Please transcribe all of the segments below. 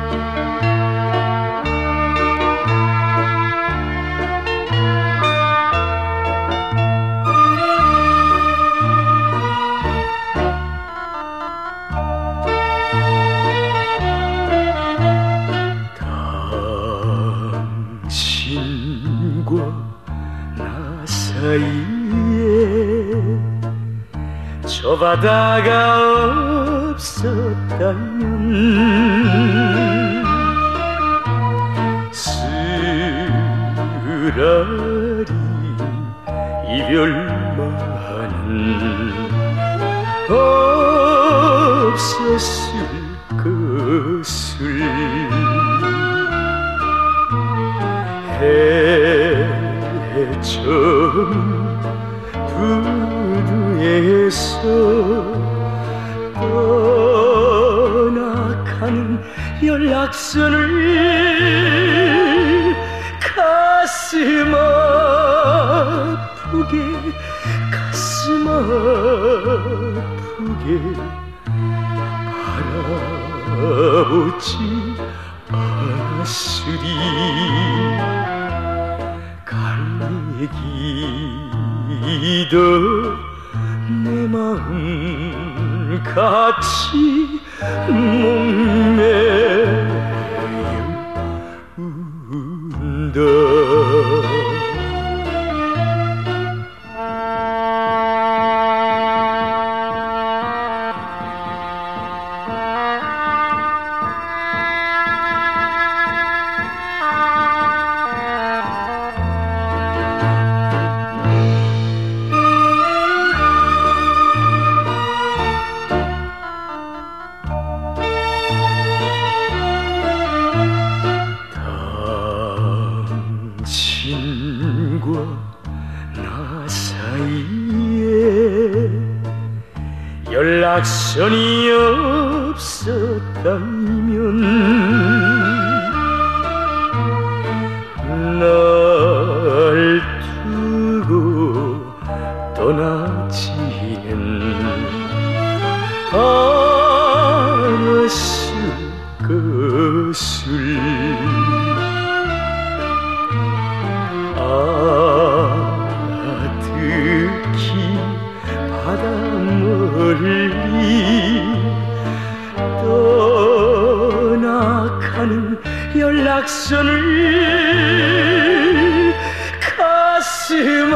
사이에 저 바다가 없었다면 쓰라린 이별만은 없었을 것을 처음 부두에서 떠나가는 연락선을 가슴 아프게 바라보지 않았으리. 갈매기도 내 마음 같이 목매여 운다. 나 사이에 연락선이 없었다면 날 두고 떠나지는 않았을 것을 아득히 바다 멀리 떠나가는 연락선을 가슴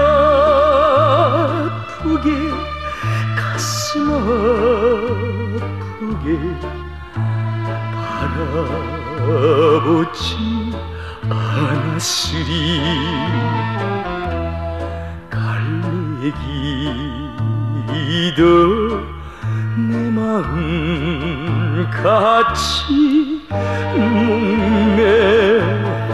아프게 바라보지 않았으리. 갈매기도 내 마음 같이 목매